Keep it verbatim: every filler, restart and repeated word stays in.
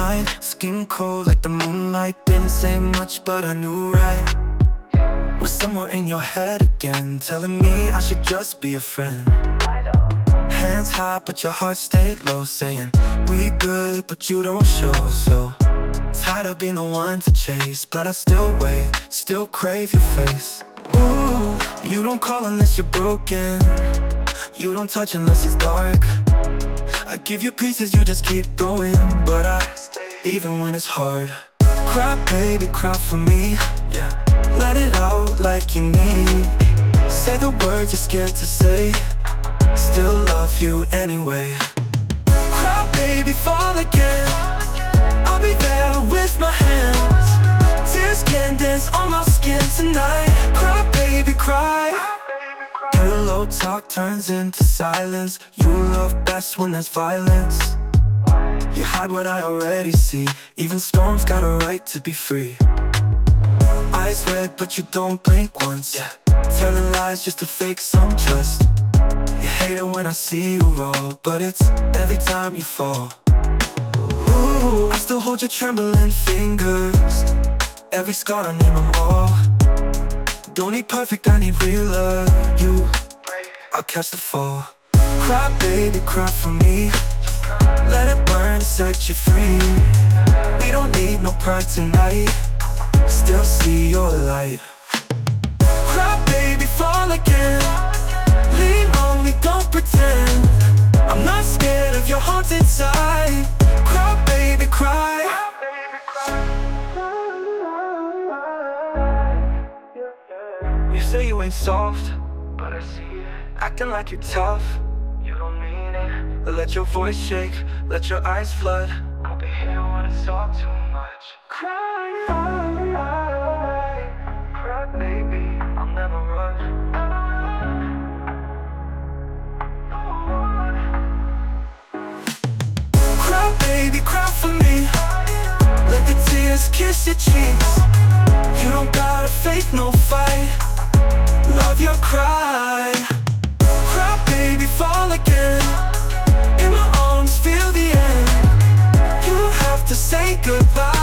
mind, skin cold like the moonlight. Didn't say much, but I knew right. Was somewhere in your head again, telling me I should just be a friend. Hands high, but your heart stayed low, saying we good, but you don't show. So tired of being the one to chase, but I still wait, still crave your face. Ooh, you don't call unless you're broken. You don't touch unless it's dark. I give you pieces, you just keep going, but I stay even when it's hard. Cry, baby, cry for me. Yeah, let it out like you need. Say the words you're scared to say. Still love you anyway. Cry, baby, fall again. I'll be there with my hands. Tears can dance on my skin tonight. Cry, baby, cry. Pillow talk turns into silence. You love best when there's violence. You hide what I already see. Even storms got a right to be free. Eyes red but you don't blink once. Yeah. Telling lies just to fake some trust. You hate it when I see you roll, but it's every time you fall. Ooh, I still hold your trembling fingers. Every scar, I name them all. Don't need perfect, I need realer. You, I'll catch the fall. Cry, baby, cry for me. Let it burn, set you free. We don't need no pride tonight. Still see your light. Cry, baby, fall again. Lean on me, don't pretend. I'm not scared of your haunted side. Cry, baby, cry. You say you ain't soft, but I see it. Acting like you're tough, you don't mean it. Let your voice shake, let your eyes flood. I'll be here when it's all too much. Cry, cry, cry, baby, I'll never run. Cry, baby, cry for me. Let the tears kiss your cheeks. You don't gotta fake no fight. Love your cry. Cry, baby, fall again. In my arms, feel the end. You have to say goodbye.